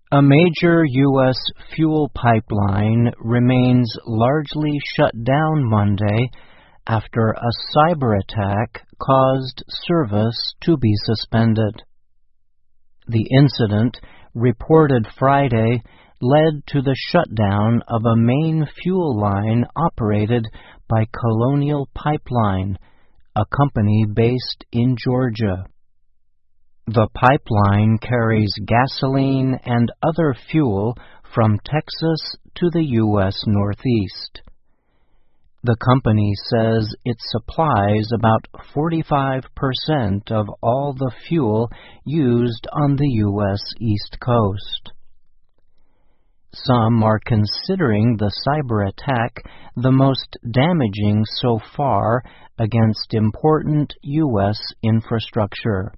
A major U.S. fuel pipeline remains largely shut down Monday after a cyber attack caused service to be suspended. The incident, reported Friday, led to the shutdown of a main fuel line operated by Colonial Pipeline, a company based in Georgia. The pipeline carries gasoline and other fuel from Texas to the U.S. Northeast. The company says it supplies about 45% of all the fuel used on the U.S. East Coast. Some are considering the cyber attack the most damaging so far against important U.S. infrastructure.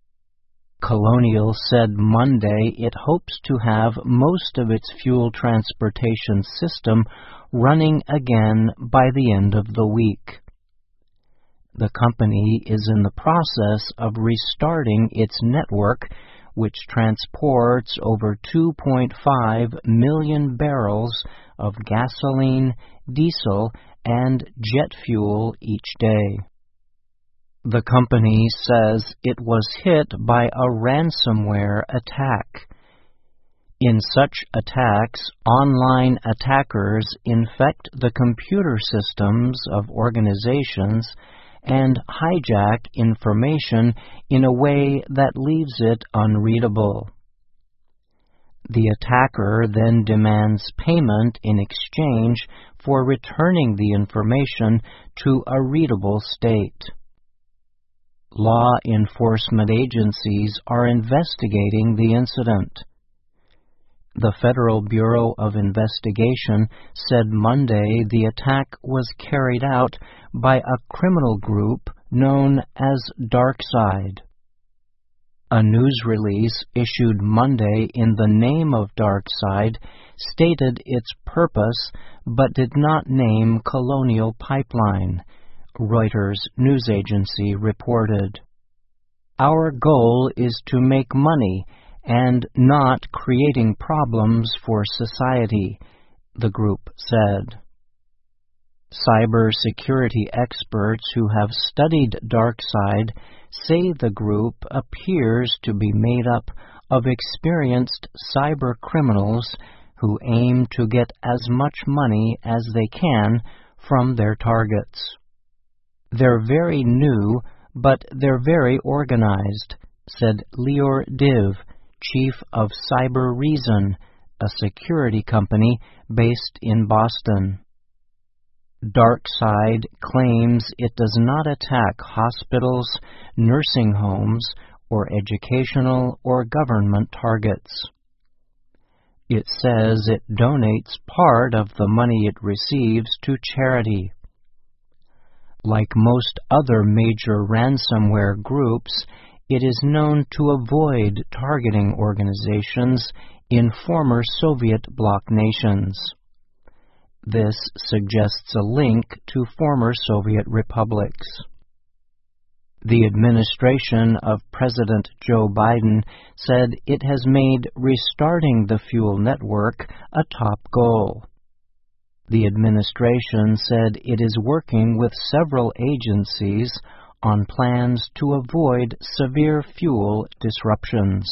Colonial said Monday it hopes to have most of its fuel transportation system running again by the end of the week. The company is in the process of restarting its network, which transports over 2.5 million barrels of gasoline, diesel, and jet fuel each day. The company says it was hit by a ransomware attack. In such attacks, online attackers infect the computer systems of organizations and hijack information in a way that leaves it unreadable. The attacker then demands payment in exchange for returning the information to a readable state. Law enforcement agencies are investigating the incident. The Federal Bureau of Investigation said Monday the attack was carried out by a criminal group known as DarkSide. A news release issued Monday in the name of DarkSide stated its purpose but did not name Colonial Pipeline, Reuters news agency reported. "Our goal is to make money and not creating problems for society," the group said. Cybersecurity experts who have studied DarkSide say the group appears to be made up of experienced cyber criminals who aim to get as much money as they can from their targets. "They're very new, but they're very organized," said Lior Div, chief of Cyber Reason, a security company based in Boston. DarkSide claims it does not attack hospitals, nursing homes, or educational or government targets. It says it donates part of the money it receives to charity. Like most other major ransomware groups, it is known to avoid targeting organizations in former Soviet bloc nations. This suggests a link to former Soviet republics. The administration of President Joe Biden said it has made restarting the fuel network a top goal. The administration said it is working with several agencies on plans to avoid severe fuel disruptions.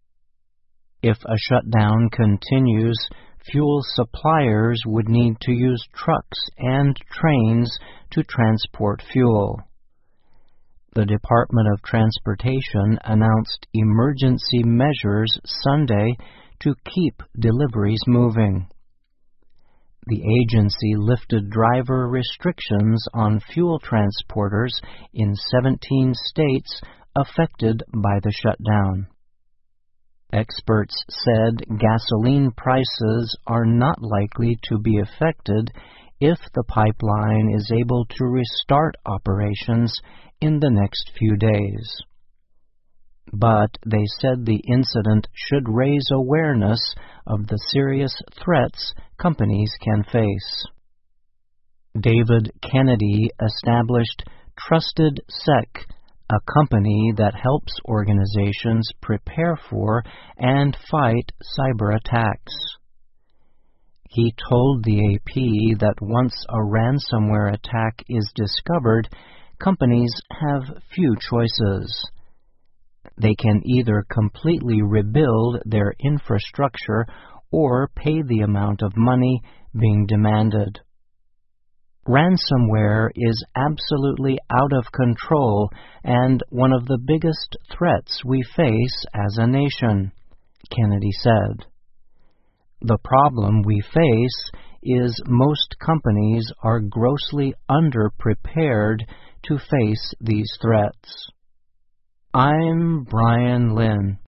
If a shutdown continues, fuel suppliers would need to use trucks and trains to transport fuel. The Department of Transportation announced emergency measures Sunday to keep deliveries moving. The agency lifted driver restrictions on fuel transporters in 17 states affected by the shutdown. Experts said gasoline prices are not likely to be affected if the pipeline is able to restart operations in the next few days. But they said the incident should raise awareness of the serious threats companies can face. David Kennedy established TrustedSec, a company that helps organizations prepare for and fight cyber attacks. He told the AP that once a ransomware attack is discovered, companies have few choices. They can either completely rebuild their infrastructure or pay the amount of money being demanded. Ransomware is absolutely out of control and one of the biggest threats we face as a nation, Kennedy said. The problem we face is most companies are grossly underprepared to face these threats. I'm Brian Lynn.